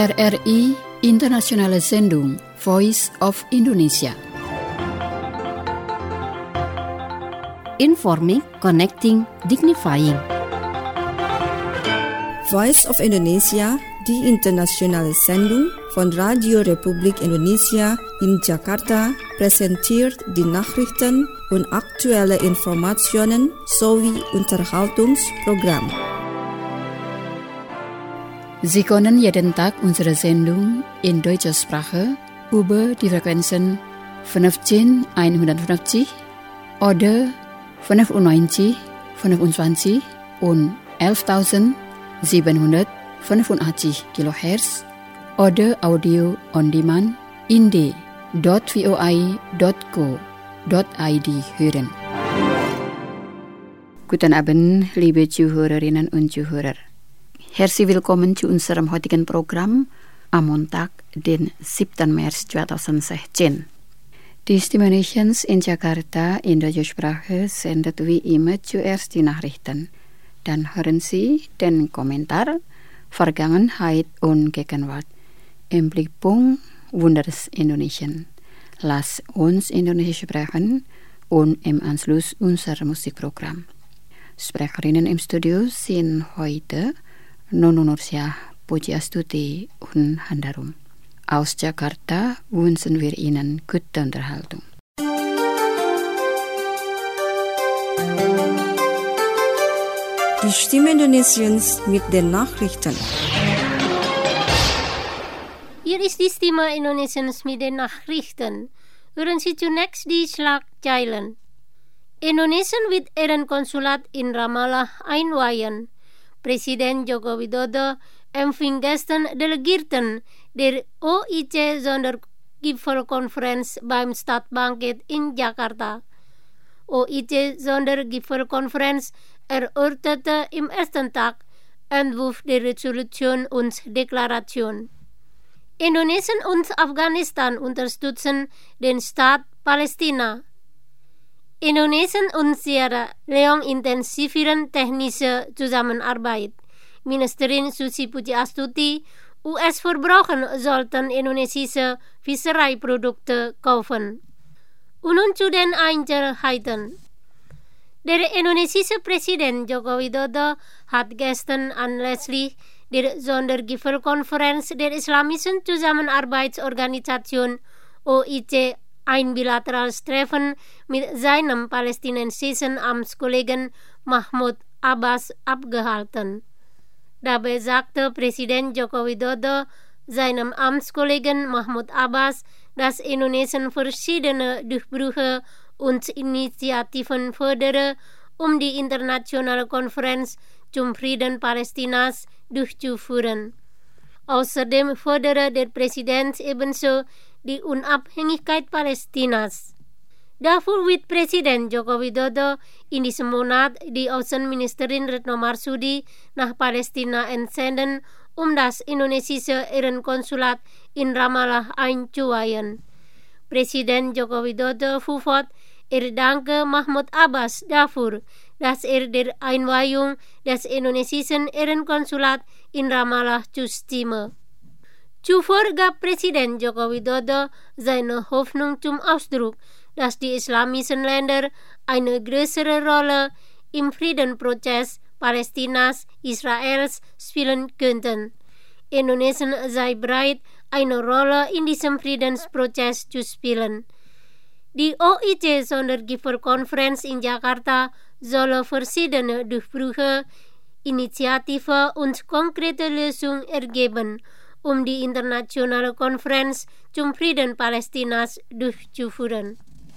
RRI Internationale Sendung Voice of Indonesia. Informing, connecting, dignifying. Voice of Indonesia, die internationale Sendung von Radio Republik Indonesia in Jakarta, präsentiert die Nachrichten und aktuelle Informationen sowie Unterhaltungsprogramm. Sie können jeden Tag unsere Sendung in deutscher Sprache über die Frequenzen 15150 oder 95, 25 und 11.785 kHz oder Audio on Demand in d.voi.co.id hören. Guten Abend, liebe Zuhörerinnen und Zuhörer. Herzlich willkommen zu unserem heutigen Programm am Montag, den 7. März 2016. Die Stimme Nations in Jakarta in deutscher Sprache sendet wie immer zuerst die Nachrichten. Dann hören Sie den Kommentar Vergangenheit und Gegenwart im Blickpunkt Wunders Indonesien. Lass uns Indonesisch sprechen und im Anschluss unser Musikprogramm. Sprecherinnen im Studio sind heute Nono Nursyah, Pujiastuti und Handarum. Aus Jakarta wünschen wir Ihnen gute Unterhaltung. Die Stimme Indonesiens mit den Nachrichten. Hier ist die Stimme Indonesiens mit den Nachrichten. Hören Sie zunächst die Schlagzeilen. Indonesien wird Ehrenkonsulat in Ramallah einweihen. Presiden Joko Widodo empfing gestern Delegierten der OIC-Sondergipfelkonferenz beim Stadtbanket in Jakarta. OIC-Sondergipfelkonferenz erörterte im ersten Tag Entwurf der Resolution und Deklaration. Indonesien und Afghanistan unterstützen den Staat Palästina. Indonesien und Sierra Leone intensivieren technische Zusammenarbeit. Ministerin Susi Pujiastuti, US-Verbraucher sollten indonesische Fischereiprodukte kaufen. Und nun zu den Einzelheiten. Der indonesische Präsident Joko Widodo hat gestern anlässlich der Sondergipfelkonferenz der Islamischen Zusammenarbeitsorganisation OIC ein bilaterales Treffen mit seinem palästinensischen Amtskollegen Mahmoud Abbas abgehalten. Dabei sagte Präsident Joko Widodo seinem Amtskollegen Mahmoud Abbas, dass Indonesien verschiedene Durchbrüche und Initiativen fördere, um die internationale Konferenz zum Frieden Palästinas durchzuführen. Außerdem fördere der Präsident ebenso die Unabhängigkeit Palästinas. Dafür wird Präsident Joko Widodo in diesem Monat die Außenministerin Retno Marsudi nach Palästina entsenden, um das indonesische Ehrenkonsulat in Ramallah einzuweihen. Präsident Joko Widodo fuhr fort, er danke Mahmoud Abbas dafür, dass er der Einweihung des indonesischen Ehrenkonsulats in Ramallah zustimme. Zuvor gab Präsident Joko Widodo seine Hoffnung zum Ausdruck, dass die islamischen Länder eine größere Rolle im Friedensprozess Palästinas, Israels spielen könnten. Indonesien sei bereit, eine Rolle in diesem Friedensprozess zu spielen. Die OIC-Sondergipfelkonferenz in Jakarta soll verschiedene Durchbrüche, Initiativen und konkrete Lösungen ergeben, um die internationale Konferenz zum Frieden Palästinas durchzuführen.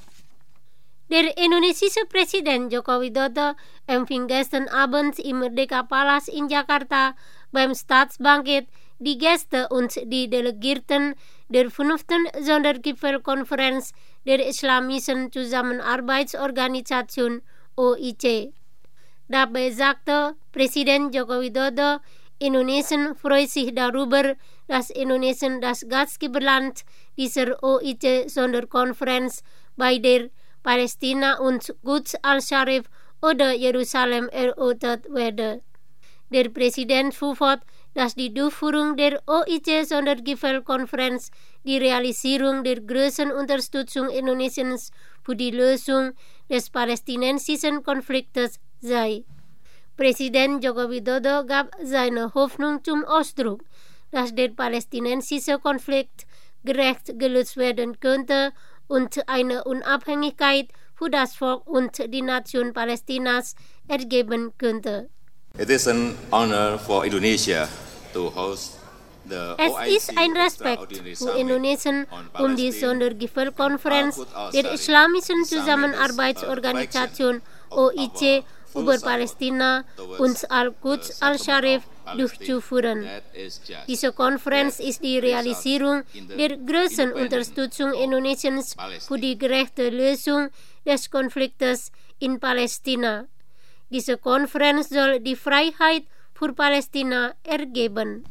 Der indonesische Präsident Joko Widodo empfing gestern Abend im Merdeka Palace in Jakarta beim Staatsbanket die Gäste und die Delegierten der 5. Sondergipfelkonferenz der Islamischen Zusammenarbeitsorganisation OIC. Dabei sagte Präsident Joko Widodo, Indonesien freut sich darüber, dass Indonesien das Gastgeberland dieser OIC-Sonderkonferenz bei der Palästina und Quds al-Sharif oder Jerusalem erörtert werde. Der Präsident fuhr fort, dass die Durchführung der OIC-Sondergipfelkonferenz die Realisierung der größten Unterstützung Indonesiens für die Lösung des palästinensischen Konfliktes sei. Präsident Joko Widodo gab seine Hoffnung zum Ausdruck, dass der palästinensische Konflikt gerecht gelöst werden könnte und eine Unabhängigkeit für das Volk und die Nation Palästinas ergeben könnte. It is an honor for Indonesia to host the Es ist ein Respekt für Indonesien, die Sondergipfelkonferenz der Islamischen Zusammenarbeitsorganisation OIC über Palästina und Al-Quds al-Sharif durchzuführen. Diese Konferenz ist die Realisierung der größten Unterstützung Indonesiens für die gerechte Lösung des Konfliktes in Palästina. Diese Konferenz soll die Freiheit für Palästina ergeben.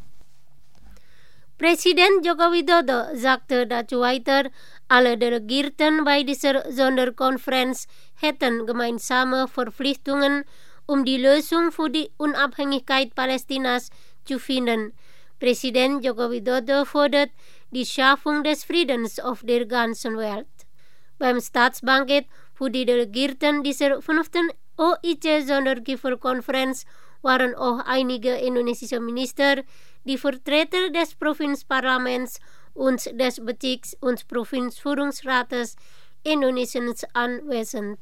Präsident Joko Widodo sagte dazu weiter, alle Delegierten bei dieser Sonderkonferenz hätten gemeinsame Verpflichtungen, die Lösung für die Unabhängigkeit Palästinas zu finden. Präsident Joko Widodo fordert die Schaffung des Friedens auf der ganzen Welt. Beim Staatsbankett für die Delegierten dieser 5. OIC-Sondergipfelkonferenz waren auch einige indonesische Minister, die Vertreter des Provinzparlaments und des Bezirks- und Provinzführungsrates Indonesiens anwesend.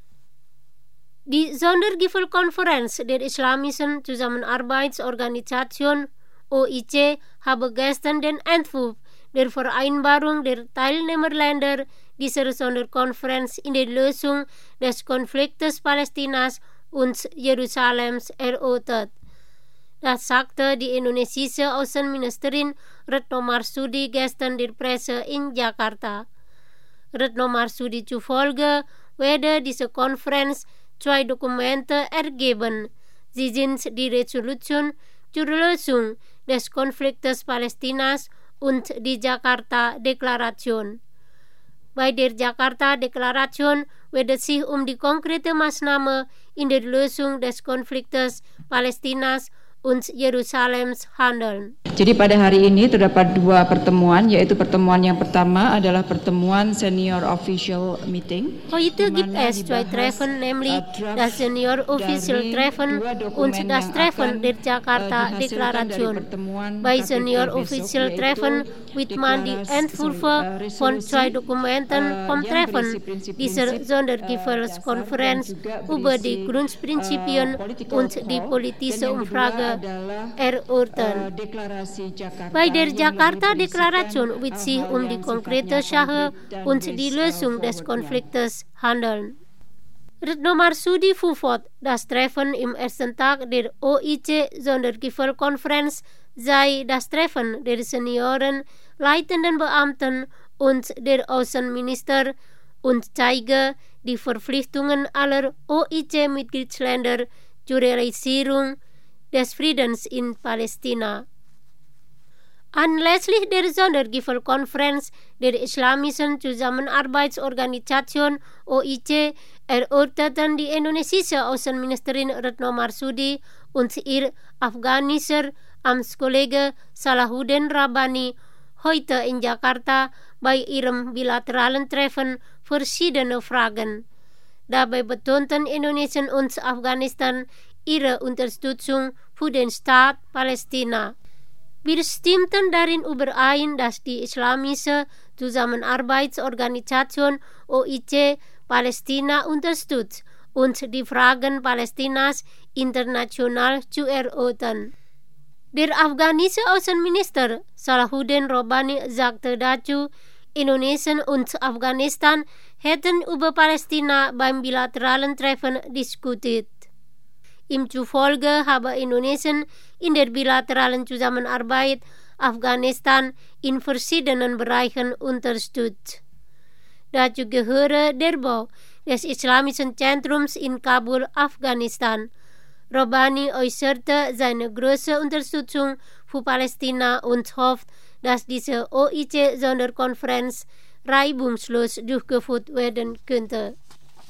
Die Sondergipfelkonferenz der Islamischen Zusammenarbeitsorganisation OIC habe gestern den Entwurf der Vereinbarung der Teilnehmerländer dieser Sonderkonferenz in der Lösung des Konfliktes Palästinas und Jerusalems erörtert. Das sagte die indonesische Außenministerin Retno Marsudi gestern der Presse in Jakarta. Retno Marsudi zufolge werde diese Konferenz 2 Dokumente ergeben. Sie sind die Resolution zur Lösung des Konfliktes Palästinas und die Jakarta-Deklaration. Bei der Jakarta-Deklaration wird es sich die konkrete Maßnahme in der Lösung des Konfliktes Palästinas und Jerusalems handeln. Jadi pada hari ini terdapat 2 pertemuan, yaitu pertemuan yang pertama adalah pertemuan Senior Official Meeting. Heute gibt es 2 Treffen, nämlich das Senior Official Treffen und das Treffen der Jakarta-Deklaration. Bei Senior Official Treffen wird man die Entwürfe von 2 Dokumenten vom Treffen dieser Sondergipfelkonferenz über die Grundprinzipien und die politische Umfrage erörtern. Bei der Jakarta-Deklaration wird sich die konkrete Sache und die Lösung des Konfliktes handeln. Retno Marsudi fuhr fort, das Treffen im ersten Tag der OIC-Sondergipfelkonferenz sei das Treffen der Senioren, leitenden Beamten und der Außenminister und zeige die Verpflichtungen aller OIC-Mitgliedsländer zur Realisierung des Friedens in Palästina. Anlässlich der Sondergipfelkonferenz der Islamischen Zusammenarbeitsorganisation OIC erörterten die indonesische Außenministerin Retno Marsudi und ihr afghanischer Amtskollege Salahuddin Rabbani heute in Jakarta bei ihrem bilateralen Treffen verschiedene Fragen. Dabei betonten Indonesien und Afghanistan ihre Unterstützung für den Staat Palästina. Wir stimmten darin überein, dass die Islamische Zusammenarbeitsorganisation OIC Palästina unterstützt und die Fragen Palästinas international zu erörtern. Der afghanische Außenminister Salahuddin Rabbani sagte dazu, Indonesien und Afghanistan hätten über Palästina beim bilateralen Treffen diskutiert. Ihm zufolge habe Indonesien in der bilateralen Zusammenarbeit Afghanistan in verschiedenen Bereichen unterstützt. Dazu gehöre der Bau des Islamischen Zentrums in Kabul, Afghanistan. Rabbani äußerte seine große Unterstützung für Palästina und hofft, dass diese OIC-Sonderkonferenz reibungslos durchgeführt werden könnte.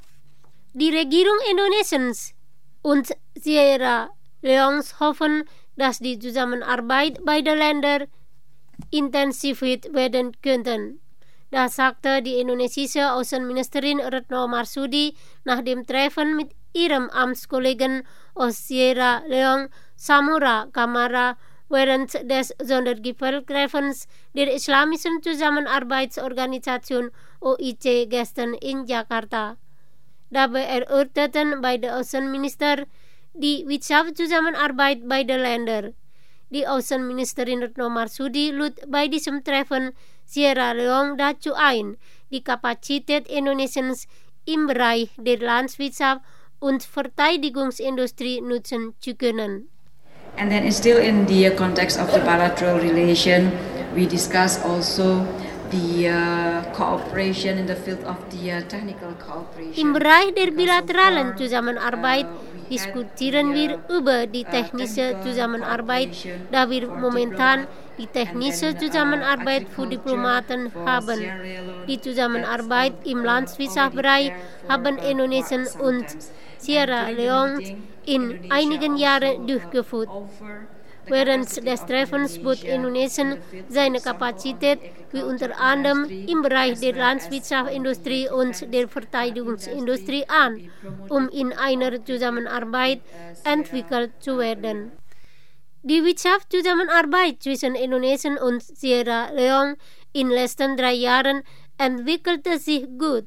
Die Regierung Indonesiens und Sierra Leones hoffen, dass die Zusammenarbeit beider Länder intensiviert werden könnten. Das sagte die indonesische Außenministerin Retno Marsudi nach dem Treffen mit ihrem Amtskollegen aus Sierra Leone, Samura Kamara, während des Sondergipfeltreffens der Islamischen Zusammenarbeitsorganisation OIC gestern in Jakarta. Dabei erörterten beide Außenminister die Wirtschaftszusammenarbeit beider Länder. Die Außenministerin Retno Marsudi lud bei diesem Treffen Sierra Leone dazu ein, die Kapazität Indonesiens im Bereich der Landwirtschaft und Verteidigungsindustrie nutzen zu können. And then still in the context of the bilateral relation, we discuss also the cooperation in the field of the technical cooperation. Im Bereich der bilateralen Zusammenarbeit diskutieren wir über die technische Zusammenarbeit, da wir momentan die technische Zusammenarbeit für Diplomaten haben. Die Zusammenarbeit im Landwirtschaftsbereich haben Indonesien und Sierra Leone in einigen Jahren durchgeführt. Während des Treffens bot Indonesien seine Kapazität wie unter anderem im Bereich der Landwirtschaftsindustrie und der Verteidigungsindustrie an, um in einer Zusammenarbeit entwickelt zu werden. Die Wirtschaftszusammenarbeit zwischen Indonesien und Sierra Leone in den letzten 3 Jahren entwickelte sich gut.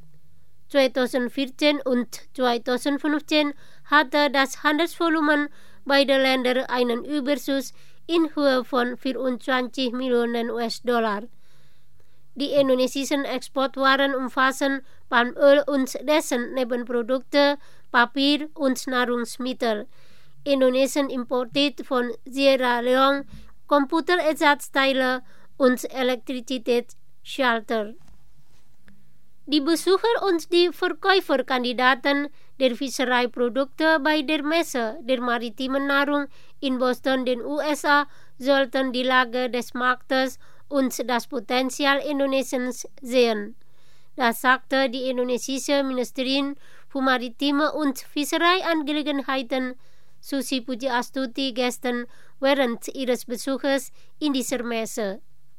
2014 und 2015 hatte das Handelsvolumen beider Länder einen Überschuss in Höhe von 24 Millionen US-Dollar. Die indonesischen Exportwaren umfassen Palmöl und dessen Nebenprodukte, Papier und Nahrungsmittel. Indonesien importiert von Sierra Leone Computerersatzteile und Elektrizitätsschalter. Die Besucher und die Verkäuferkandidaten der Fischereiprodukte bei der Messe der maritimen Nahrung in Boston, den USA, sollten die Lage des Marktes und das Potenzial Indonesiens sehen. Das sagte die indonesische Ministerin für Maritime und Fischereiangelegenheiten Susi Pujiastuti gestern während ihres Besuches in dieser Messe.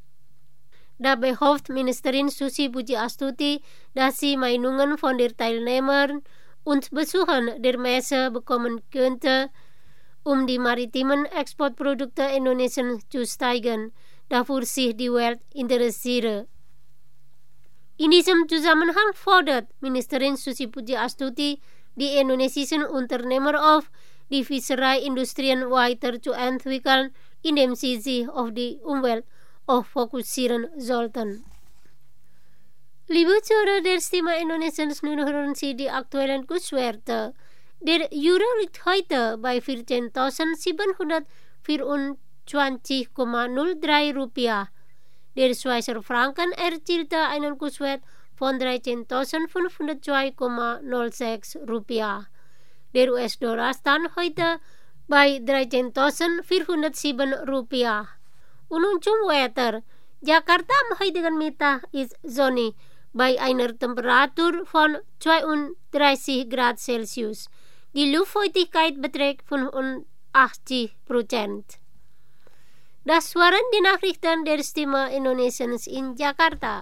Dabei hofft Ministerin Susi Pujiastuti, dass sie Meinungen von den Teilnehmern und Besuchern der Messe bekommen könnte, um die maritimen Exportprodukte Indonesiens zu steigern, dafür sich die Welt interessiere. In diesem Zusammenhang fordert Ministerin Susi Pujiastuti die indonesischen Unternehmer auf, die Fischereiindustrien weiterzuentwickeln, indem sie sich auf die Umwelt auch fokussieren sollten. Liebe Zuhörer der Stimme Indonesiens, nun hören Sie die aktuellen Kurswerte. Der Euro liegt heute bei 14.724,03 Rupiah. Der Schweizer Franken erzielte einen Kurswert von 13.502,06 Rupiah. Der US-Dollar stand heute bei 13.407 Rupiah. Und zum Wetter. Jakarta am heutigen Mittag ist sonnig bei einer Temperatur von 32 Grad Celsius. Die Luftfeuchtigkeit beträgt 85%. Das waren die Nachrichten der Stimme Indonesiens in Jakarta.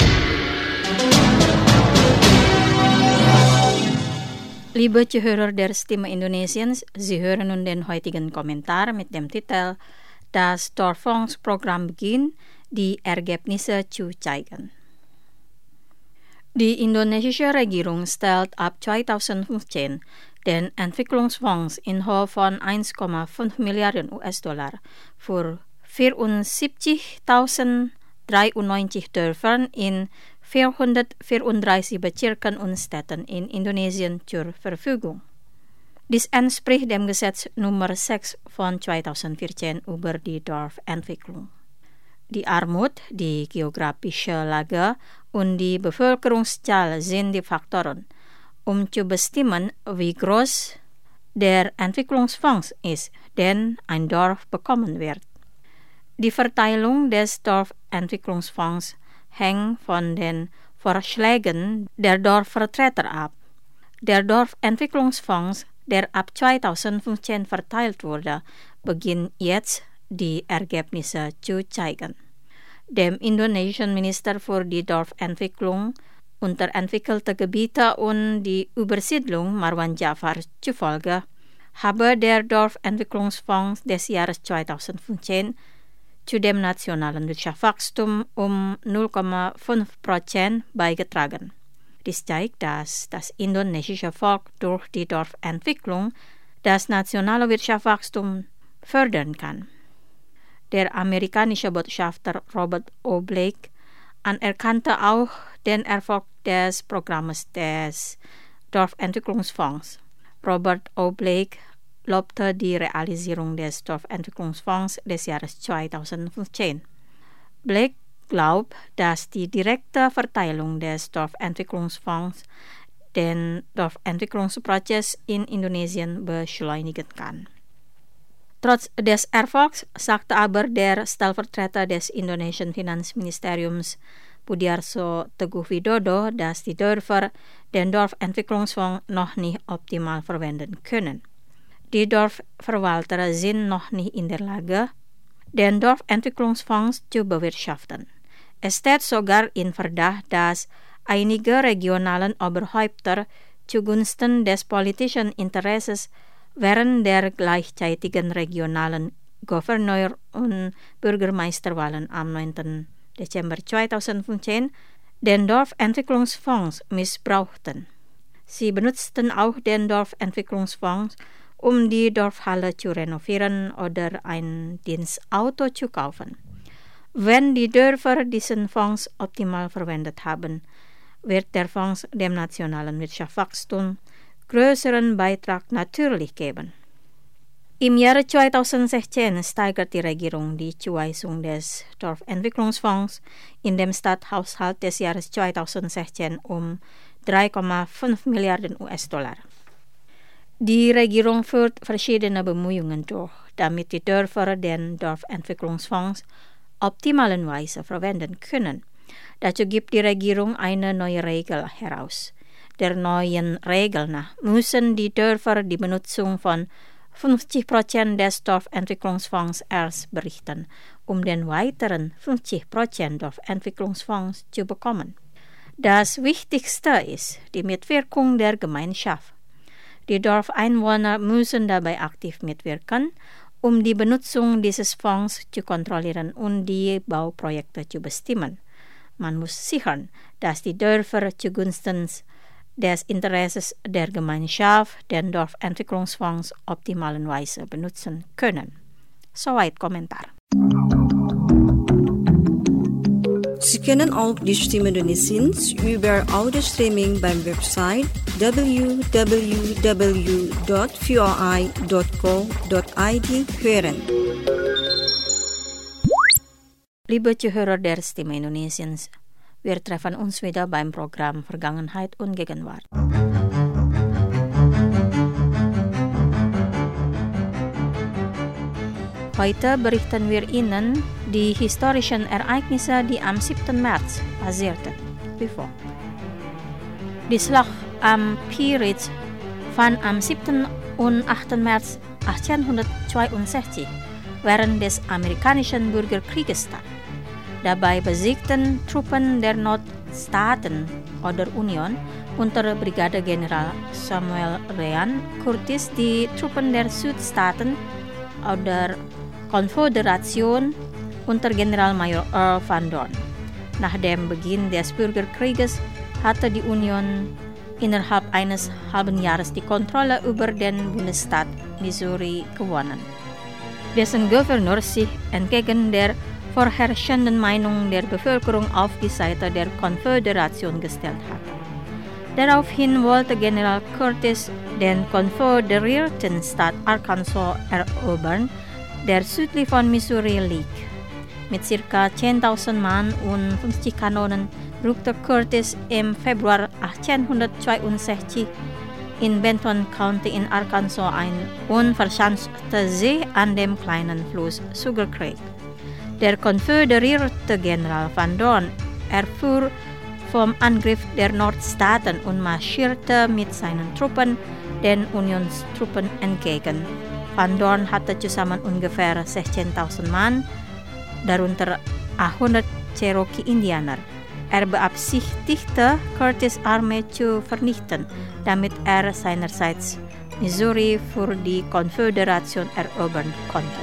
Liebe Zuhörer der Stimme Indonesiens, Sie hören nun den heutigen Kommentar mit dem Titel Das Dorfungsprogramm beginnt, die Ergebnisse zu zeigen. Die indonesische Regierung stellt ab 2015 den Entwicklungsfonds in Höhe von 1,5 Milliarden US-Dollar für 74.093 Dörfern in 434 Bezirken und Städten in Indonesien zur Verfügung. Dies entspricht dem Gesetz Nummer 6 von 2014 über die Dorfentwicklung. Die Armut, die geografische Lage und die Bevölkerungszahl sind die Faktoren, um zu bestimmen, wie groß der Entwicklungsfonds ist, den ein Dorf bekommen wird. Die Verteilung des Dorfentwicklungsfonds hängt von den Vorschlägen der Dorfvertreter ab. Der Dorfentwicklungsfonds, der ab 2015 verteilt wurde, beginnt jetzt die Ergebnisse zu zeigen. Dem indonesischen Minister für die Dorfentwicklung, unterentwickelte Gebiete und die Übersiedlung Marwan Jafar zufolge habe der Dorfentwicklungsfonds des Jahres 2015 zu dem nationalen Wirtschaftswachstum 0,5% beigetragen. Dies zeigt, dass das indonesische Volk durch die Dorfentwicklung das nationale Wirtschaftswachstum fördern kann. Der amerikanische Botschafter Robert O. Blake anerkannte auch den Erfolg des Programms des Dorfentwicklungsfonds. Robert O. Blake lobte die Realisierung des Dorfentwicklungsfonds des Jahres 2015. Blake glaubt, dass die direkte Verteilung des Dorfentwicklungsfonds den Dorfentwicklungsprozess in Indonesien beschleunigen kann. Trotz des Erfolgs sagte aber der Stellvertreter des indonesischen Finanzministeriums Budiarso Teguh Widodo, dass die Dörfer den Dorfentwicklungsfonds noch nicht optimal verwenden können. Die Dorfverwalter sind noch nicht in der Lage, den Dorfentwicklungsfonds zu bewirtschaften. Es steht sogar in Verdacht, dass einige regionalen Oberhäupter zugunsten des politischen Interesses während der gleichzeitigen regionalen Gouverneur- und Bürgermeisterwahlen am 9. Dezember 2015 den Dorfentwicklungsfonds missbrauchten. Sie benutzten auch den Dorfentwicklungsfonds, um die Dorfhalle zu renovieren oder ein Dienstauto zu kaufen. Wenn die Dörfer diesen Fonds optimal verwendet haben, wird der Fonds dem nationalen Wirtschaftswachstum größeren Beitrag natürlich geben. Im Jahre 2016 steigert die Regierung die Zuweisung des Dorfentwicklungsfonds in dem Stadthaushalt des Jahres 2016 um 3,5 Milliarden US-Dollar. Die Regierung führt verschiedene Bemühungen durch, damit die Dörfer den Dorfentwicklungsfonds optimalenweise verwenden können. Dazu gibt die Regierung eine neue Regel heraus. Der neuen Regel nach müssen die Dörfer die Benutzung von 50% des Dorfentwicklungsfonds erst berichten, um den weiteren 50% Dorfentwicklungsfonds zu bekommen. Das Wichtigste ist die Mitwirkung der Gemeinschaft. Die Dorfeinwohner müssen dabei aktiv mitwirken, um die Benutzung dieses Fonds zu kontrollieren und die Bauprojekte zu bestimmen. Man muss sichern, dass die Dörfer zugunsten des Interesses der Gemeinschaft den Dorfentwicklungsfonds optimalenweise benutzen können. Soweit Kommentar. Sie können auch die Stimme Indonesiens über Audio-Streaming beim Website www.voi.co.id hören. Liebe Zuhörer der Stimme Indonesiens, wir treffen uns wieder beim Programm Vergangenheit und Gegenwart. Heute berichten wir Ihnen die historischen Ereignisse, die am 7. März passierten, wie folgt. Die Schlacht am Pirates fand am 7. und 8. März 1862 während des amerikanischen Bürgerkrieges statt. Dabei besiegten Truppen der Nordstaaten oder Union unter Brigadegeneral Samuel Ryan Curtis die Truppen der Südstaaten oder Konföderation unter Generalmajor Earl Van Dorn. Nach dem Beginn des Bürgerkrieges hatte die Union innerhalb eines halben Jahres die Kontrolle über den Bundesstaat Missouri gewonnen, dessen Gouverneur sich entgegen der vorherrschenden Meinung der Bevölkerung auf die Seite der Konföderation gestellt hatte. Daraufhin wollte General Curtis den konföderierten Staat Arkansas erobern, der südlich von Missouri liegt. Mit ca. 10.000 Mann und 50 Kanonen rückte Curtis im Februar 1862 in Benton County in Arkansas ein und verschanzte sich an dem kleinen Fluss Sugar Creek. Der konföderierte General Van Dorn erfuhr vom Angriff der Nordstaaten und marschierte mit seinen Truppen den Unionstruppen entgegen. Van Dorn hatte zusammen ungefähr 16.000 Mann, darunter 100 Cherokee-Indianer. Beabsichtigte, Curtis' Armee zu vernichten, damit seinerseits Missouri für die Konföderation erobern konnte.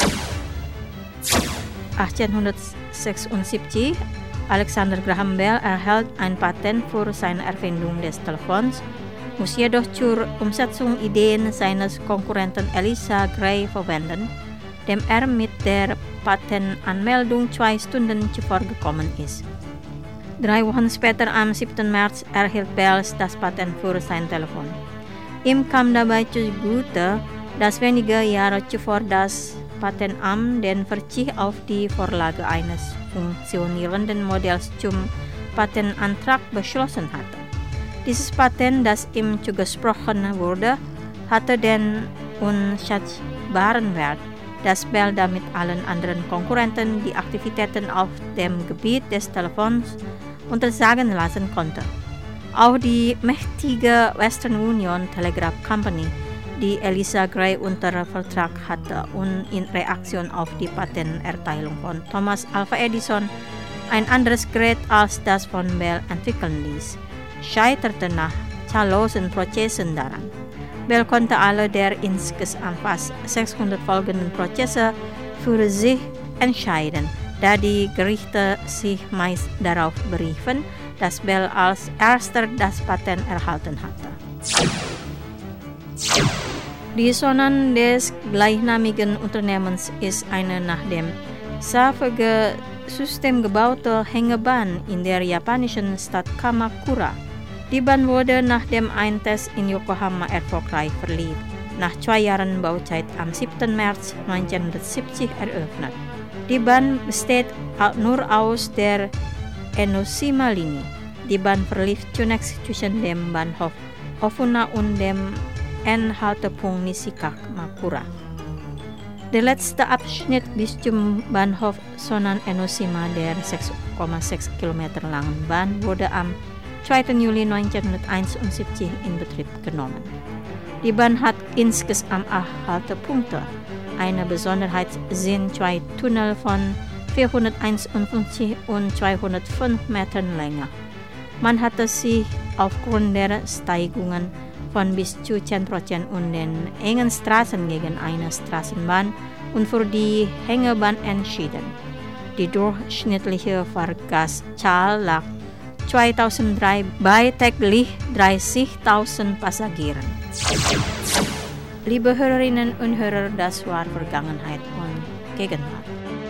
1876 Alexander Graham Bell erhält ein Patent für seine Erfindung des Telefons, muss jedoch zur Umsetzung Ideen seines Konkurrenten Eliza Gray verwenden, dem mit der Patentanmeldung 2 Stunden zuvor gekommen ist. 3 Wochen später, am 7. März, erhielt Bell das Patent für sein Telefon. Ihm kam dabei zugute, dass wenige Jahre zuvor das Patenamt den Verzicht auf die Vorlage eines funktionierenden Modells zum Patentantrag beschlossen hatte. Dieses Patent, das ihm zugesprochen wurde, hatte den unschätzbaren Wert, dass Bell damit allen anderen Konkurrenten die Aktivitäten auf dem Gebiet des Telefons untersagen lassen konnte. Auch die mächtige Western Union Telegraph Company, die Eliza Gray unter Vertrag hatte und in Reaktion auf die Patenterteilung von Thomas Alva Edison ein anderes Gerät als das von Bell entwickeln ließ, scheiterte nach zahllosen Prozessen daran. Bell konnte alle der insgesamt fast 600 folgenden Prozesse für sich entscheiden, da die Gerichte sich meist darauf beriefen, dass Bell als erster das Patent erhalten hatte. Die Sonnen des gleichnamigen Unternehmens ist eine nach dem Safege-System gebaute Hängebahn in der japanischen Stadt Kamakura. Die Bahn wurde nach dem Test in Yokohama erfolgreich verliehen. Nach 2 Jahren Bauzeit am 7. März 1970 eröffnet. Die Bahn besteht nur aus der Enoshima-Linie. Die Bahn verlief zunächst zwischen dem Bahnhof Ofuna und dem Endhaltepunkt Nishikamakura. Der letzte Abschnitt bis zum Bahnhof Sonan Enoshima der 6,6 Kilometer langen Bahn wurde am 2. Juli 1971 in Betrieb genommen. Die Bahn hat insgesamt 8 Haltepunkte. Eine Besonderheit sind 2 Tunnel von 451 und 205 Metern Länge. Man hatte sich aufgrund der Steigungen von bis zu 10% und den engen Straßen gegen eine Straßenbahn und für die Hängebahn entschieden. Die durchschnittliche Fahrgastzahl lag 2003 bei täglich 30.000 Passagieren. Liebe Hörerinnen und Hörer, das war Vergangenheit und Gegenwart.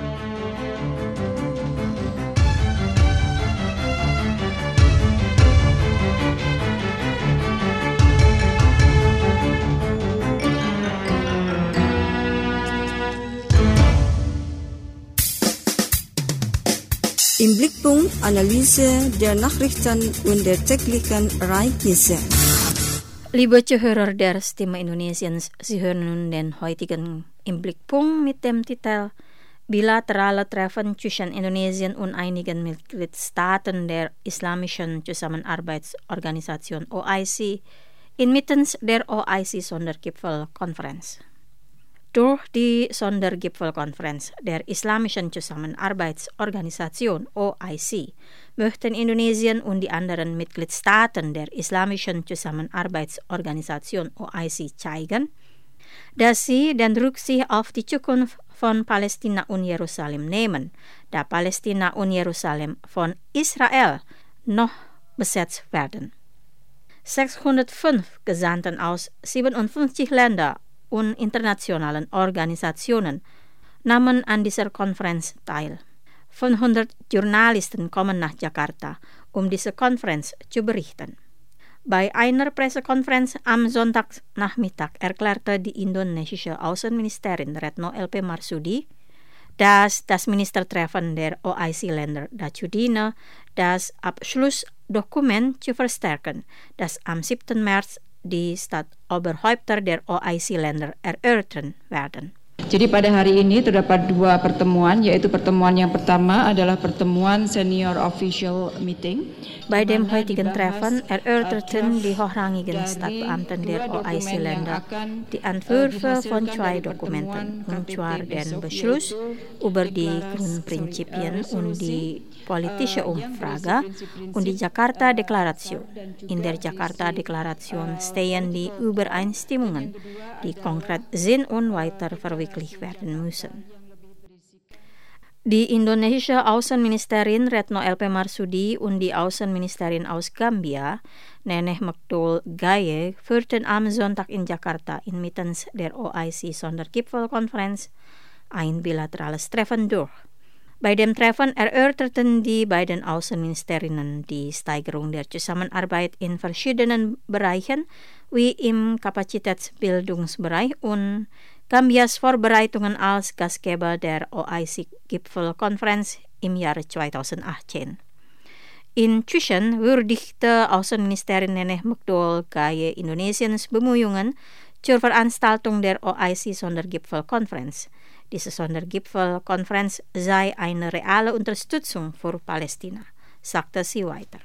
Im Blickpunkt Analyse der Nachrichten und der täglichen Ereignisse. Liebe Zuhörer der Stimme Indonesiens, Sie hören nun den heutigen Im Blickpunkt mit dem Titel Bilaterale Treffen zwischen Indonesien und einigen Mitgliedstaaten der Islamischen Zusammenarbeitsorganisation OIC inmitten der OIC-Sondergipfelkonferenz. Durch die Sondergipfelkonferenz der Islamischen Zusammenarbeitsorganisation OIC möchten Indonesien und die anderen Mitgliedstaaten der Islamischen Zusammenarbeitsorganisation OIC zeigen, dass sie den Rücksicht auf die Zukunft von Palästina und Jerusalem nehmen, da Palästina und Jerusalem von Israel noch besetzt werden. 605 Gesandten aus 57 Ländern und internationalen Organisationen nahmen an dieser Konferenz teil. 500 Journalisten kommen nach Jakarta, um diese Konferenz zu berichten. Bei einer Pressekonferenz am Sonntagnachmittag erklärte die indonesische Außenministerin Retno LP Marsudi, dass das Ministertreffen der OIC-Länder dazu diene, das Abschlussdokument zu verstärken, das am 7. März die Staatsoberhäupter der OIC-Länder erörtern werden. Jadi pada hari ini terdapat 2 pertemuan, yaitu pertemuan yang pertama adalah pertemuan senior official meeting. Bij dem heutigen Treffen erörterten die hochrangigen Staatsbeamten der OIC-Länder die Entwürfe von 2 Dokumenten, und zwar den Beschluss über die Grundprinzipien und die politische Umfrage und die Jakarta-Deklaration. In der Jakarta-Deklaration stehen die Übereinstimmungen, die konkret sind und weiter verwirklicht werden müssen. Die indonesische Außenministerin Retno LP Marsudi und die Außenministerin aus Gambia, Neneh Mekdul Gaye, führten am Sonntag in Jakarta inmitten der OIC-Sondergipfelkonferenz ein bilaterales Treffen durch. Bei dem Treffen erörterten die beiden Außenministerinnen die Steigerung der Zusammenarbeit in verschiedenen Bereichen, wie im Kapazitätsbildungsbereich und Gambias Vorbereitungen als Gastgeber der OIC-Gipfelkonferenz im Jahr 2018. Inzwischen würdigte Außenministerin Neneh Mekdul Gaye Indonesiens Bemühungen zur Veranstaltung der OIC-Sondergipfelkonferenz. Diese Sondergipfelkonferenz sei eine reale Unterstützung für Palästina, sagte sie weiter.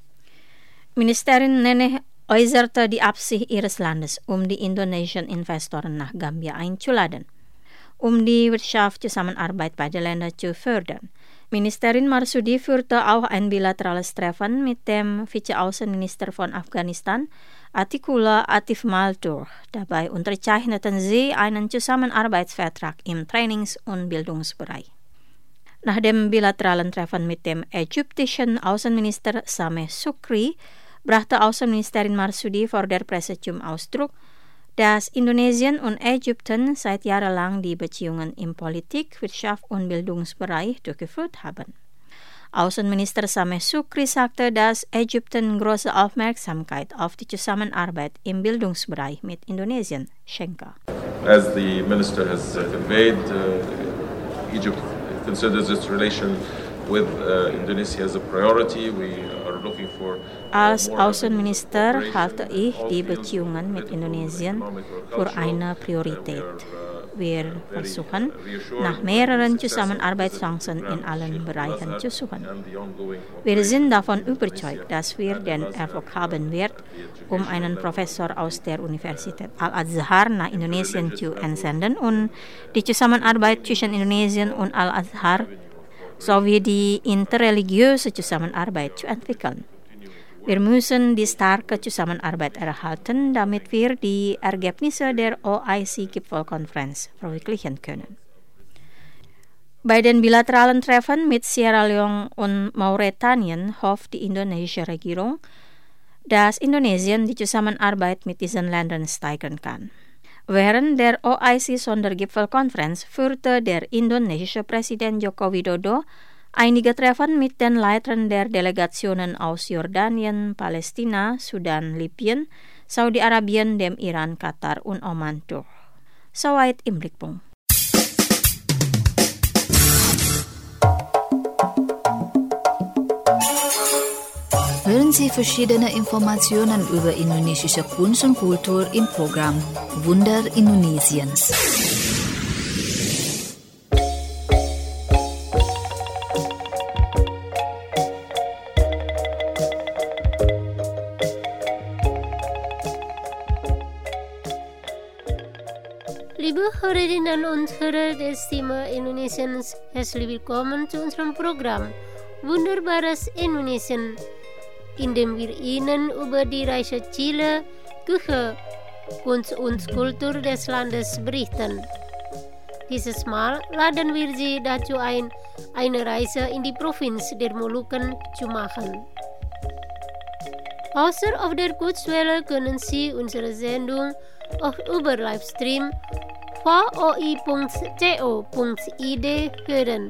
Ministerin Neneh äußerte die Absicht ihres Landes, die indonesischen Investoren nach Gambia einzuladen, die Wirtschaftszusammenarbeit beider Länder zu fördern. Ministerin Marsudi führte auch ein bilaterales Treffen mit dem Vizeaußenminister von Afghanistan, Atikula Atif Mal durch. Dabei unterzeichneten sie einen Zusammenarbeitsvertrag im Trainings- und Bildungsbereich. Nach dem bilateralen Treffen mit dem ägyptischen Außenminister Sameh Sukri brachte Außenministerin Marsudi vor der Presse zum Ausdruck, dass Indonesien und Ägypten seit jahrelang die Beziehungen im Politik-, Wirtschaft- und Bildungsbereich durchgeführt haben. Außenminister Sameh Sukri sagte, dass Ägypten große Aufmerksamkeit auf die Zusammenarbeit im Bildungsbereich mit Indonesien schenke. As the minister has conveyed, Egypt considers its relation with Indonesia as a priority. We are looking for Als Außenminister halte ich die Beziehungen mit Indonesien für eine Priorität. Wir versuchen, nach mehreren Zusammenarbeitschancen in allen Bereichen zu suchen. Wir sind davon überzeugt, dass wir den Erfolg haben werden, einen Professor aus der Universität Al-Azhar nach Indonesien zu entsenden und die Zusammenarbeit zwischen Indonesien und Al-Azhar sowie die interreligiöse Zusammenarbeit zu entwickeln. Wir müssen die starke Zusammenarbeit erhalten, damit wir die Ergebnisse der OIC-Gipfelkonferenz verwirklichen können. Bei den bilateralen Treffen mit Sierra Leone und Mauretanien hofft die indonesische Regierung, dass Indonesien die Zusammenarbeit mit diesen Ländern steigern kann. Während der OIC-Sondergipfelkonferenz führte der indonesische Präsident Joko Widodo einige Treffen mit den Leitern der Delegationen aus Jordanien, Palästina, Sudan, Libyen, Saudi-Arabien, dem Iran, Katar und Oman durch. Soweit im Blickpunkt. Hören Sie verschiedene Informationen über indonesische Kunst und Kultur im Programm Wunder Indonesiens. Liebe Hörerinnen und Hörer des Stimme Indonesiens, herzlich willkommen zu unserem Programm Wunderbares Indonesien, in dem wir Ihnen über die reiche Chile, Küche, Kunst und Kultur des Landes berichten. Dieses Mal laden wir Sie dazu ein, eine Reise in die Provinz der Molukken zu machen. Außer auf der Kurzwelle können Sie unsere Sendung auch über Livestream voi.co.id hören.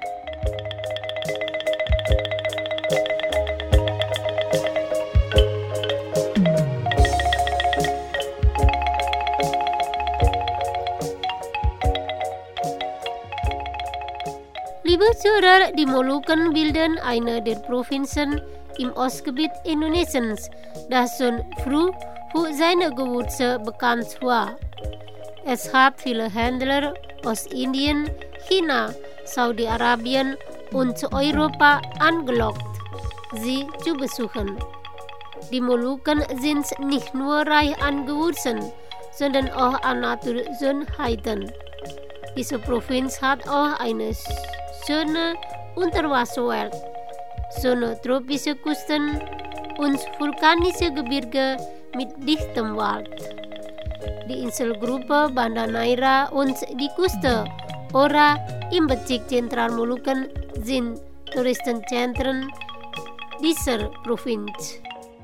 Liebe Zuhörer, die Molukken bilden eine der Provinzen im Ostgebiet Indonesiens, das schon früh für seine Gewürze bekannt war. Es hat viele Händler Ostindien, China, Saudi-Arabien und Europa angelockt, sie zu besuchen. Die Molukken sind nicht nur reich an Gewürzen, sondern auch an Naturschönheiten. Diese Provinz hat auch eine schöne Unterwasserwelt, schöne tropische Küsten und vulkanische Gebirge mit dichtem Wald. Die Inselgruppe Banda Neira und die Küste Ora im Bezirk Zentral-Molukken sind Touristenzentren dieser Provinz.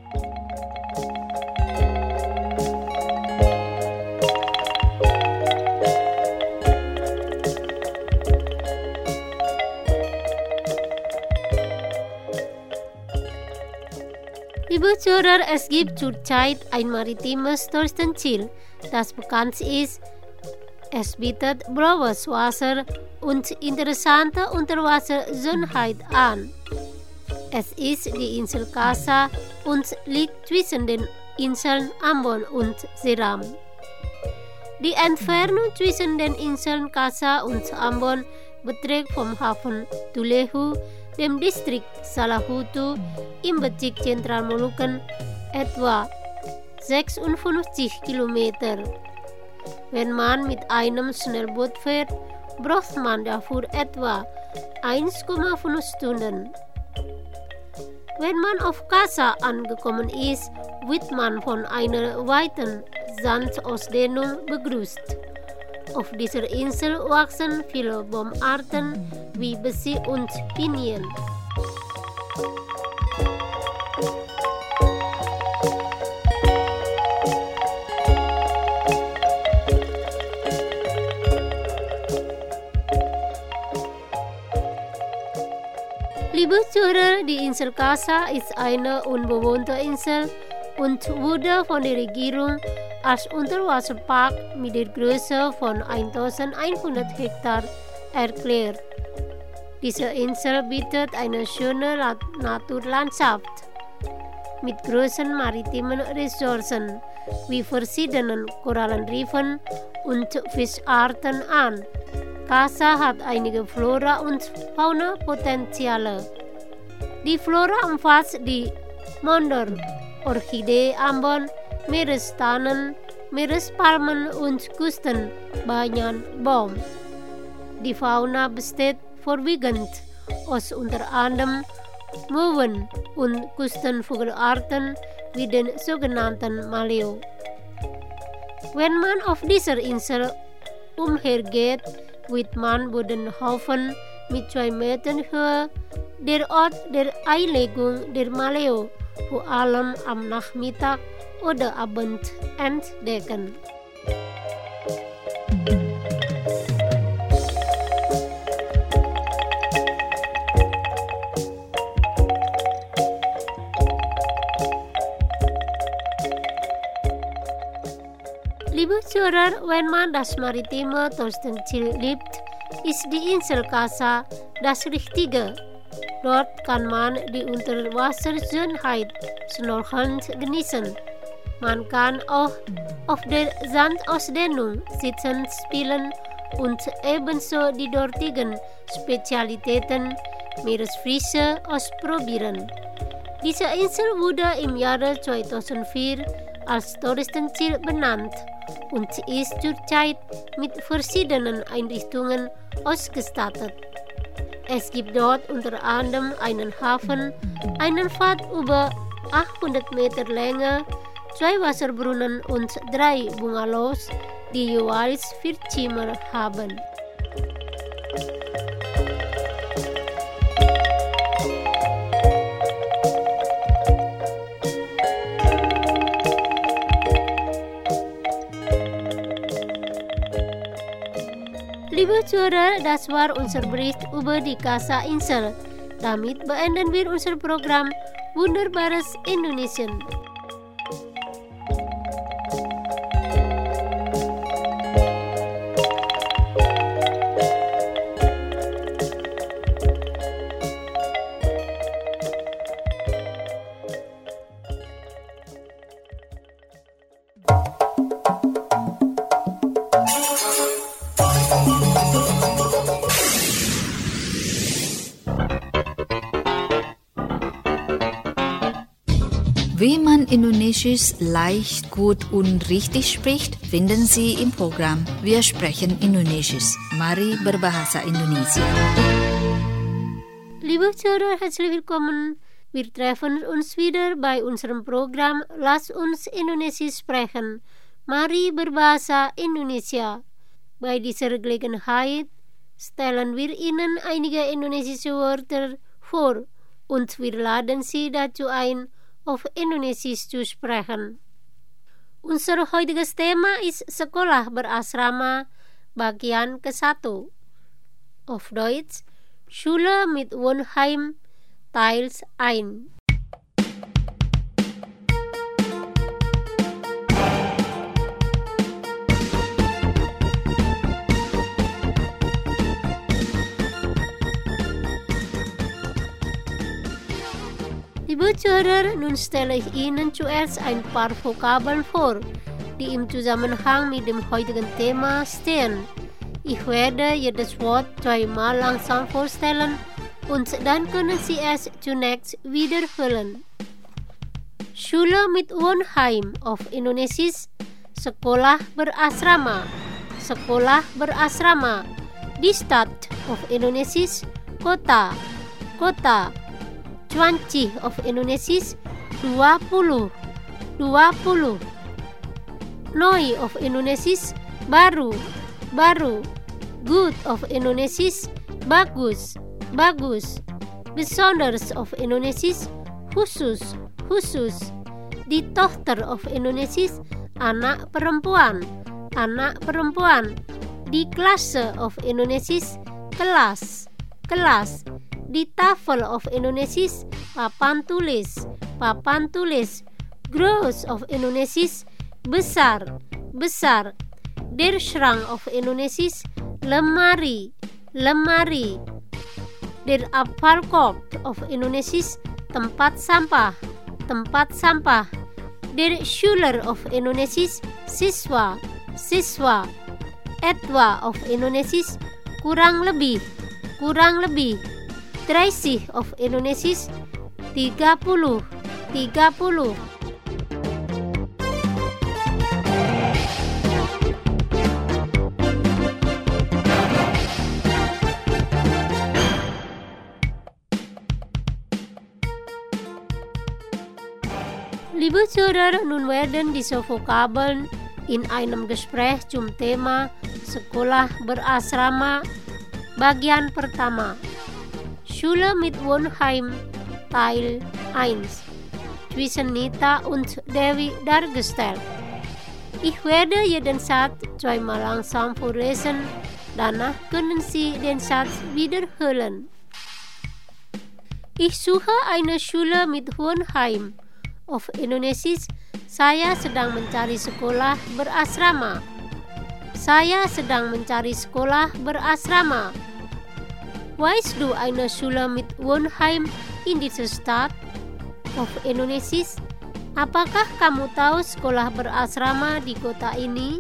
Liebe Zuhörer, es gibt zurzeit ein maritimes Touristenziel, das bekannt ist. Es bietet blaues Wasser und interessante Unterwasserschönheit an. Es ist die Insel Kasa und liegt zwischen den Inseln Ambon und Seram. Die Entfernung zwischen den Inseln Kasa und Ambon beträgt vom Hafen Tulehu, dem Distrikt Salahutu im Bezirk Zentral-Molukken, etwa 56 Kilometer. Wenn man mit einem Schnellboot fährt, braucht man dafür etwa 1,5 Stunden. Wenn man auf Kasa angekommen ist, wird man von einer weiten Sandausdehnung begrüßt. Auf dieser Insel wachsen viele Baumarten wie Besi und Pinien. Liebe Zuhörer, die Insel Kasa ist eine unbewohnte Insel und wurde von der Regierung als Unterwasserpark mit der Größe von 1100 Hektar erklärt. Diese Insel bietet eine schöne Naturlandschaft mit großen maritimen Ressourcen wie verschiedenen Korallenriffen und Fischarten an. Kasa hat einige Flora- und Fauna-Potenziale. Die Flora umfasst die Mondor, Orchidee Ambon, Meerestannen, Meerespalmen und Küstenbanyanbaum. Die Fauna besteht vorwiegend aus unter anderem Möwen und Küstenvogelarten wie den sogenannten Maleo. Wenn man auf dieser Insel umhergeht, wird man Bodenhaufen mit 2 Metern Höhe, der Ort der Eilegung der Maleo, vor allem am Nachmittag oder Abend entdecken. Liebe Zuhörer, wenn man das maritime Touristenziel liebt, ist die Insel Kasa das Richtige. Dort kann man die Unterwasserschönheit schnorchelnd genießen. Man kann auch auf der Sandausdehnung sitzen, spielen und ebenso die dortigen Spezialitäten Meeresfrüchte ausprobieren. Diese Insel wurde im Jahre 2004 als Touristenziel benannt und ist zurzeit mit verschiedenen Einrichtungen ausgestattet. Es gibt dort unter anderem einen Hafen, einen Pfad über 800 Meter Länge, 2 Wasserbrunnen und 3 Bungalows, die jeweils 4 Zimmer haben. Liebe Zuhörer, das war unser Bericht über die Kasa-Insel. Damit beenden wir unser Programm Wunderbares Indonesien. Wie man Indonesisch leicht, gut und richtig spricht, finden Sie im Programm Wir sprechen Indonesisch. Mari berbahasa Indonesia. Liebe Zuhörer, herzlich willkommen. Wir treffen uns wieder bei unserem Programm Lass uns Indonesisch sprechen. Mari berbahasa Indonesia. Bei dieser Gelegenheit stellen wir Ihnen einige indonesische Wörter vor und wir laden Sie dazu ein, auf Indonesisch zu sprechen. Unser heutiges Thema ist Sekolah berasrama bagian ke-1. Auf Deutsch, Schule mit Wohnheim, Teil 1. Liebe Zuhörer, nun stelle ich Ihnen zuerst ein paar Vokabeln vor, die im Zusammenhang mit dem heutigen Thema stehen. Ich werde jedes Wort zweimal langsam vorstellen und dann können Sie es zunächst wiederholen. Schule mit Wohnheim, auf Indonesisch Sekolah berasrama. Sekolah berasrama. Die Stadt, auf Indonesisch Kota. Kota. Cuanci of Indonesisch 20. Noi of Indonesisch baru. Good of Indonesisch bagus. Besonders of Indonesisch khusus. Die Tochter of Indonesisch anak perempuan. Die Klasse of Indonesisch kelas. Di tafel of Indonesisch papan tulis. Gross of Indonesisch besar. Der Schrank of Indonesisch lemari. Der Abfallkorb of Indonesisch tempat sampah. Der Schüler of Indonesisch siswa. Etwa of Indonesisch kurang lebih. 30 of Indonesisch 30. Liebe Zuhörer, nun werden diese Vokabeln in einem Gespräch zum Thema Sekolah berasrama bagian pertama. Schule mit Wohnheim, Teil 1, zwischen Nita und Dewi dargestellt. Ich werde jeden Satz zweimal langsam vorlesen, danach können Sie den Satz wiederholen. Ich suche eine Schule mit Wohnheim. Auf Indonesisch, saya sedang mencari sekolah berasrama. Weißt du eine Schule mit Wohnheim in dieser Stadt? Auf Indonesisch, apakah kamu tahu sekolah berasrama di kota ini?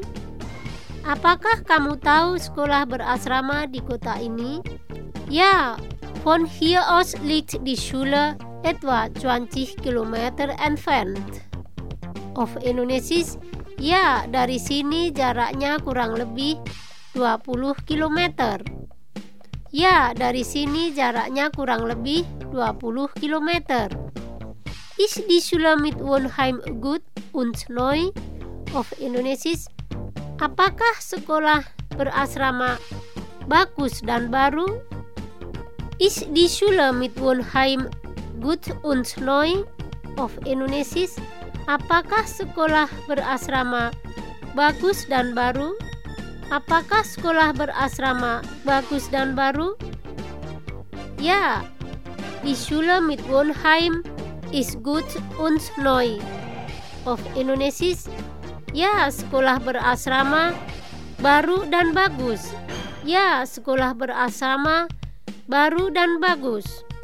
Ja, von hier aus liegt die Schule etwa 20 Kilometer entfernt. Auf Indonesisch, ya, dari sini jaraknya kurang lebih 20 kilometer. Ya, dari sini jaraknya kurang lebih 20 km. Ist die Schule mit Wohnheim gut und neu? Auf Indonesisch, apakah sekolah berasrama bagus dan baru? Ist die Schule mit Wohnheim gut und neu? Auf Indonesisch, apakah sekolah berasrama bagus dan baru? Apakah sekolah berasrama bagus dan baru? Ja, die Schule mit Wohnheim ist gut und neu. Auf Indonesisch, ya, sekolah berasrama baru dan bagus. Ya, sekolah berasrama baru dan bagus.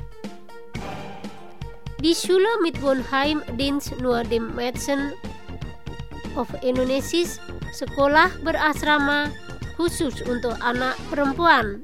Die Schule mit Wohnheim dient nur dem Mädchen. Auf Indonesisch, sekolah berasrama khusus untuk anak perempuan.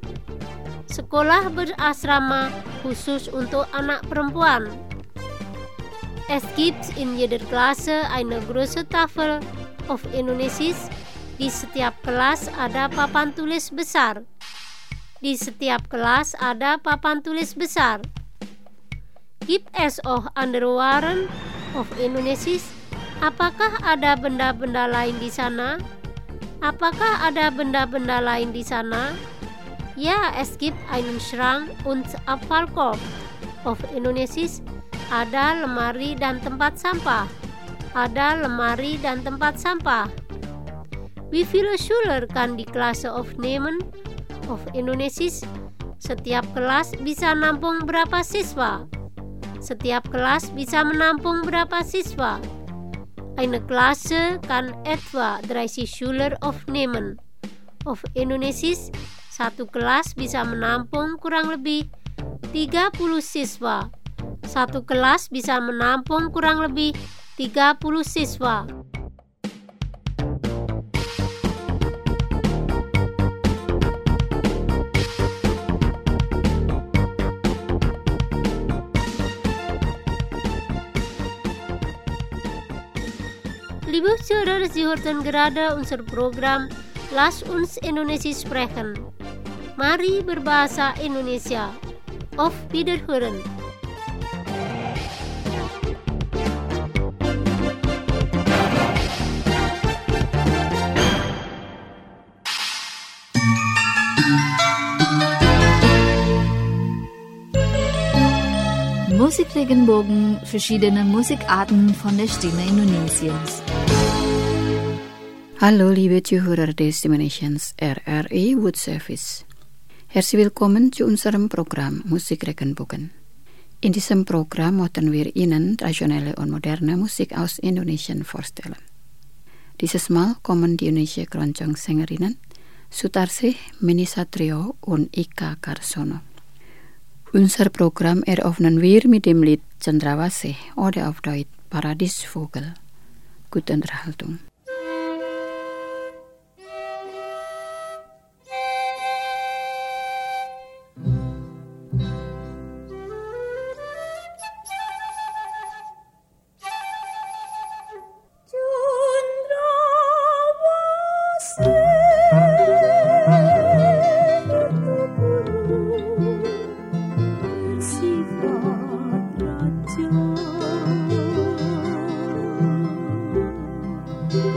Sekolah berasrama khusus untuk anak perempuan. Es gibt in jeder Klasse eine große Tafel auf Indonesisch. Di setiap kelas ada papan tulis besar. Di setiap kelas ada papan tulis besar. Gibt es auch andere Waren auf Indonesisch? Apakah ada benda-benda lain di sana? Apakah ada benda-benda lain di sana? Ja, es gibt einen Schrank und Abfallkorb. Auf Indonesisch ada lemari dan tempat sampah. Ada lemari dan tempat sampah. Wie viele Schüler kann die Klasse aufnehmen? Auf Indonesisch, setiap kelas bisa nampung berapa siswa? Setiap kelas bisa menampung berapa siswa? Eine Klasse kann etwa 30 Schüler aufnehmen. Auf Indonesisch, satu kelas bisa menampung kurang lebih 30 siswa. Satu kelas bisa menampung kurang lebih 30 siswa. Liebe Zuhörer, Sie hörten gerade unser Program Lass uns Indonesisch sprechen. Mari berbahasa Indonesia. Auf Wiederhören. Musikregenbogen, verschiedene Musikarten von der Stimme Indonesiens. Hallo liebe Zuhörer des Nations RRI World Service. Herzlich willkommen zu unserem Programm Musikregenbogen. In diesem Programm möchten wir Ihnen traditionelle und moderne Musik aus Indonesien vorstellen. Dieses Mal kommen die indonesische Keroncong-Sängerinnen Sutarsih, Menisa Trio und Ika Karsono. Unser Programm eröffnen wir mit dem Lied Cendrawasih oder auf Deutsch Paradiesvogel. Gute Unterhaltung. Sifat raja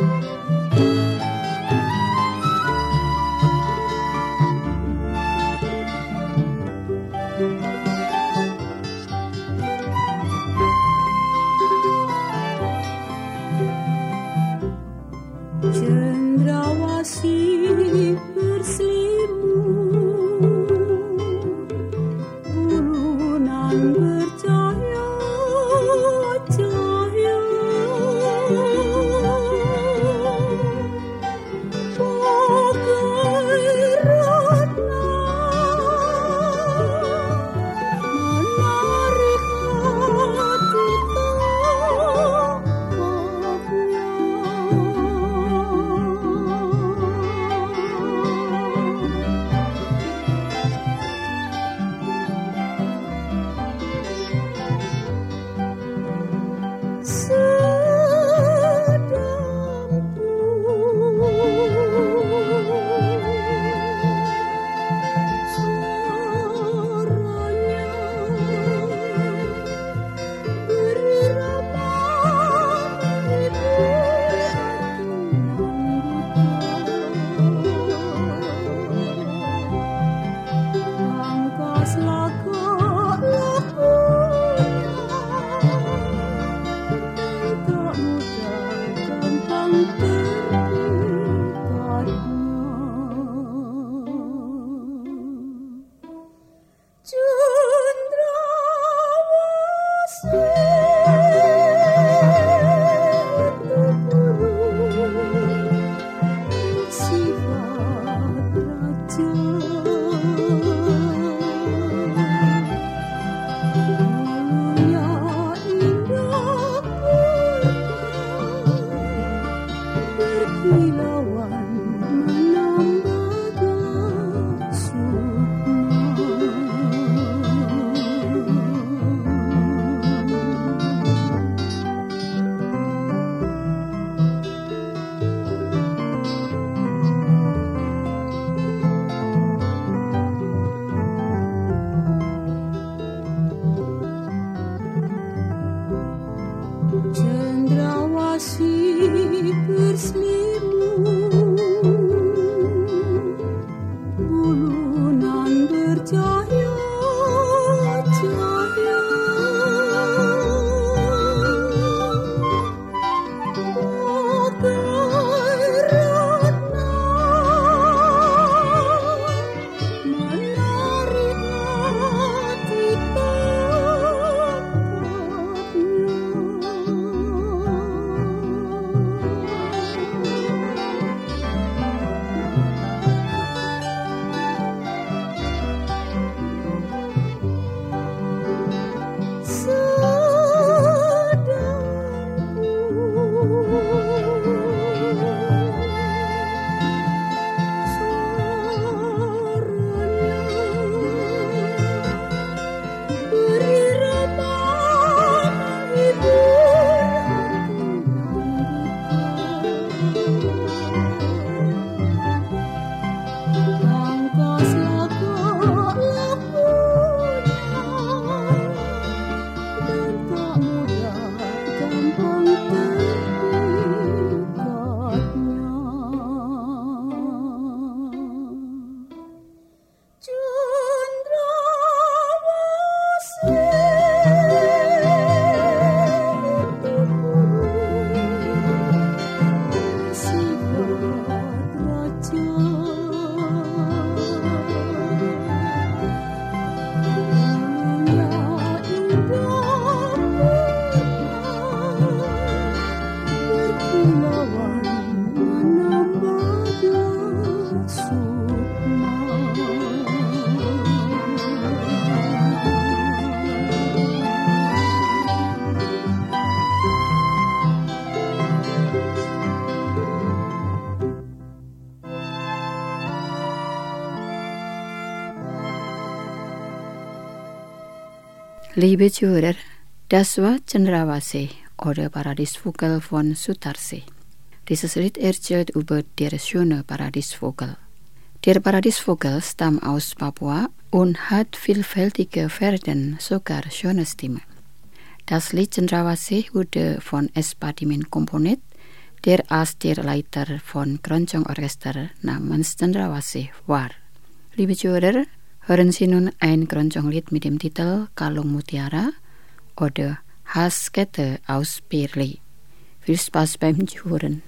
Liebe Zuhörer, das war Cendrawasih oder Paradiesvogel von Sutarsih. Dieses Lied erzählt über der schöne Paradiesvogel. Der Paradiesvogel stammt aus Papua und hat vielfältige Verden, sogar schöne Stimme. Das Lied Cendrawasih wurde von Espadimin komponiert, der als der Leiter von Keroncong-Orchester namens Cendrawasih war. Liebe Zuhörer, hören Sie nun ein Keroncong-Lied mit dem Titel Kalung Mutiara oder Haskette aus Perli. Viel Spaß beim Zuhören.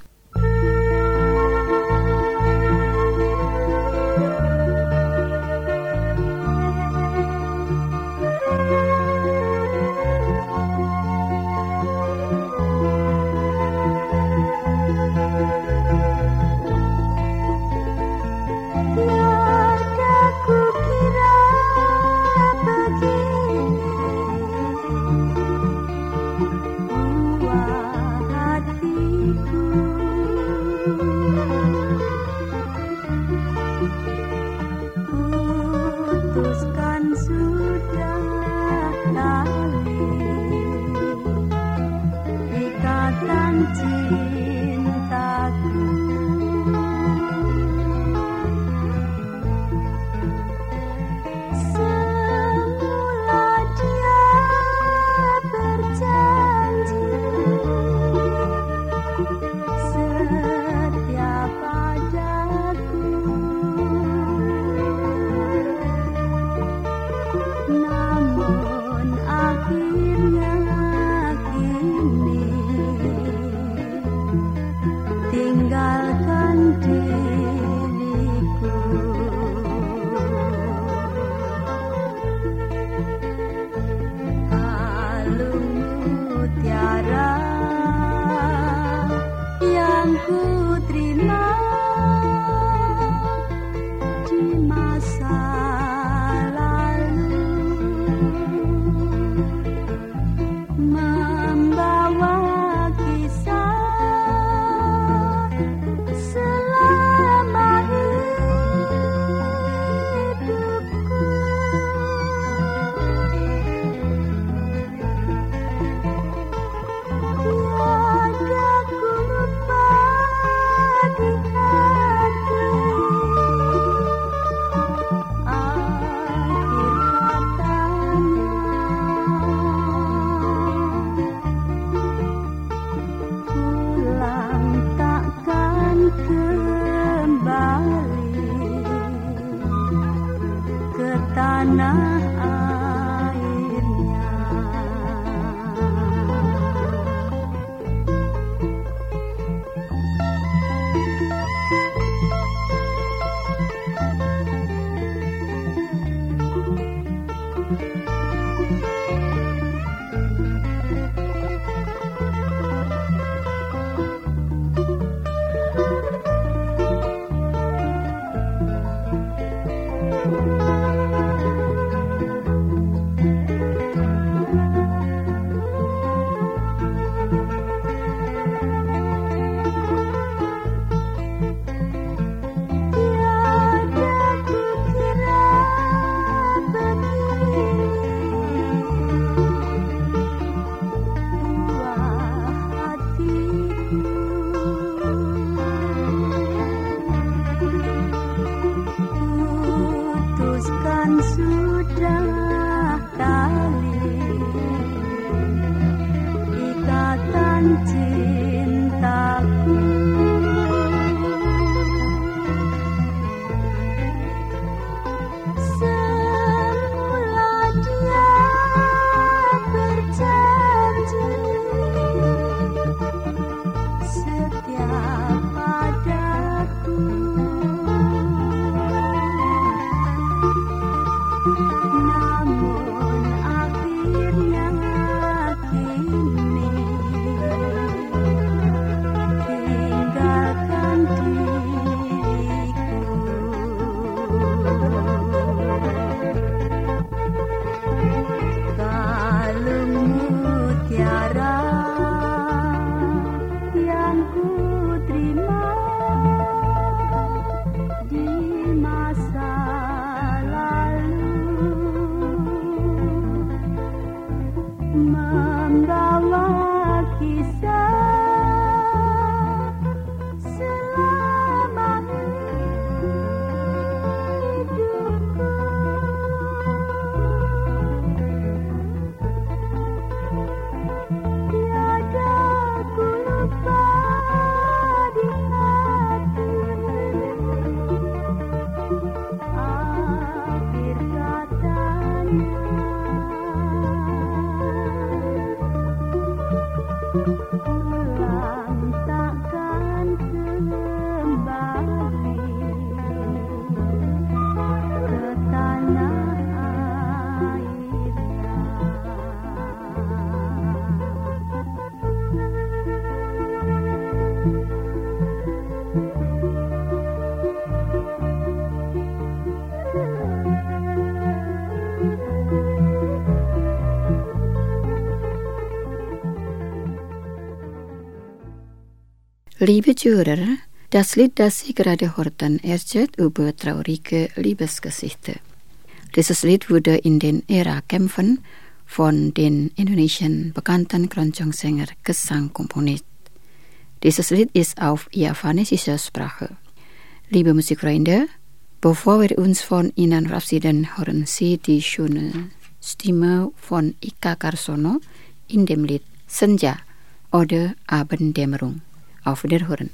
Liebe Zuhörer, das Lied, das Sie gerade hörten, erzählt über traurige Liebesgeschichte. Dieses Lied wurde in den Ära-Kämpfen von den Indonesian bekannten Keroncongsänger Gesang komponiert. Dieses Lied ist auf javanesischer Sprache. Liebe Musikfreunde, bevor wir uns von Ihnen verabschieden, hören Sie die schöne Stimme von Ika Karsono in dem Lied Senja oder Abenddämmerung. Auf Wiederhören.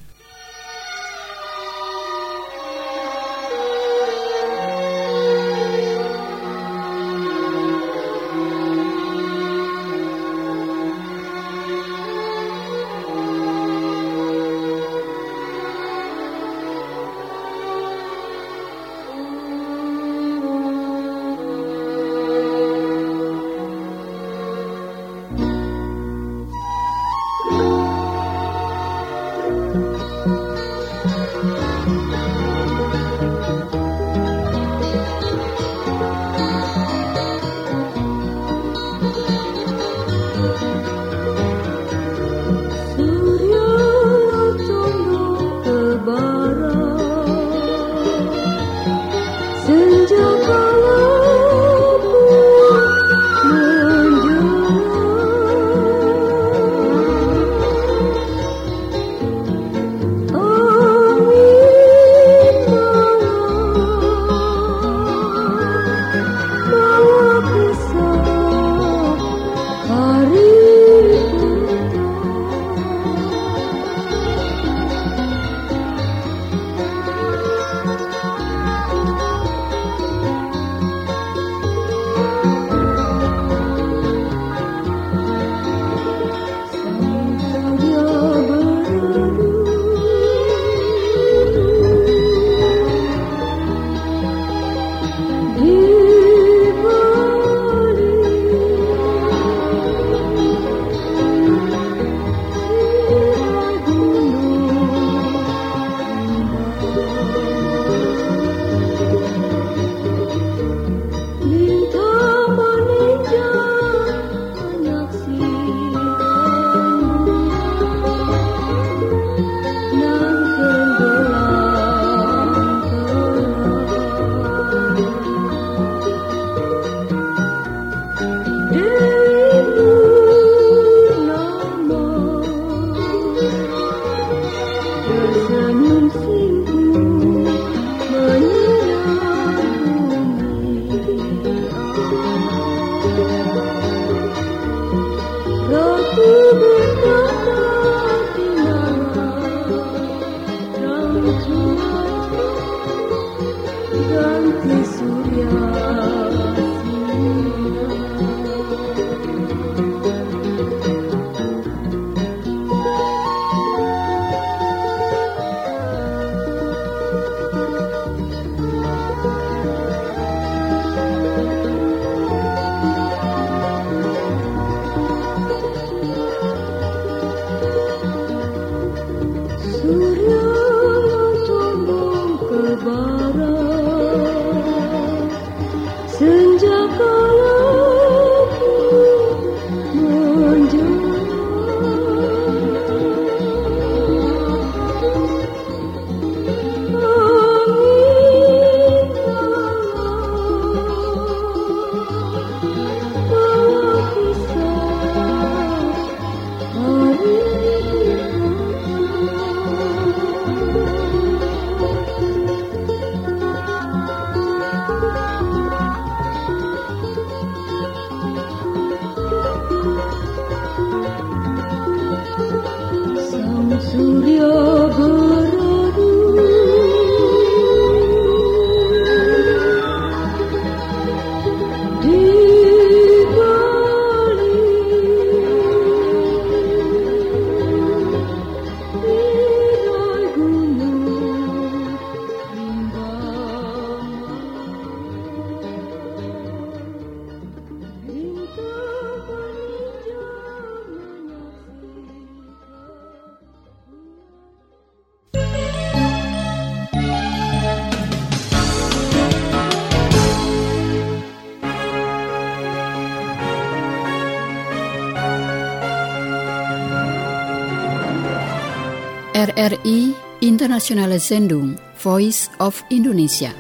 RRI Internationale Sendung Voice of Indonesia.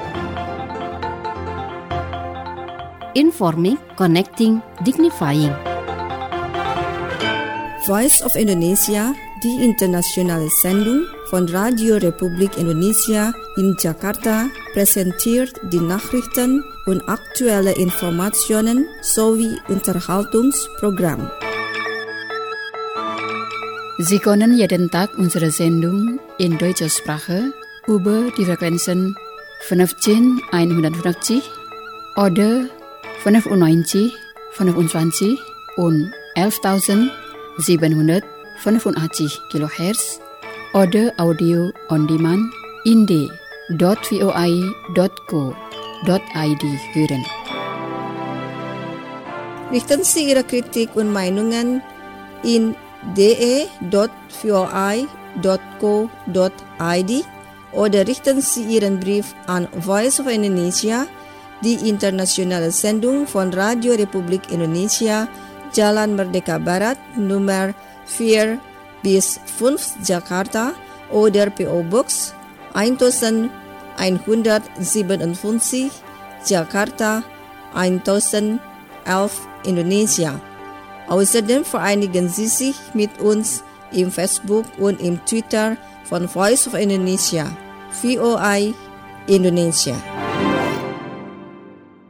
Informing, connecting, dignifying. Voice of Indonesia, die internationale Sendung von Radio Republik Indonesia in Jakarta, präsentiert die Nachrichten und aktuelle Informationen sowie Unterhaltungsprogramm. Sie können jeden Tag unsere Sendung in deutscher Sprache über die Frequenzen 15150 oder 95, 25 und 11.785 kHz oder Audio on Demand in d.voi.co.id hören. Richten Sie Ihre Kritik und Meinungen in de.voi.co.id oder richten Sie Ihren Brief an Voice of Indonesia, die internationale Sendung von Radio Republik Indonesia, Jalan Merdeka Barat, Nummer 4-5 Jakarta oder PO Box 1157 Jakarta 1011 Indonesia. Außerdem vereinigen Sie sich mit uns im Facebook und im Twitter von Voice of Indonesia, VOI Indonesia.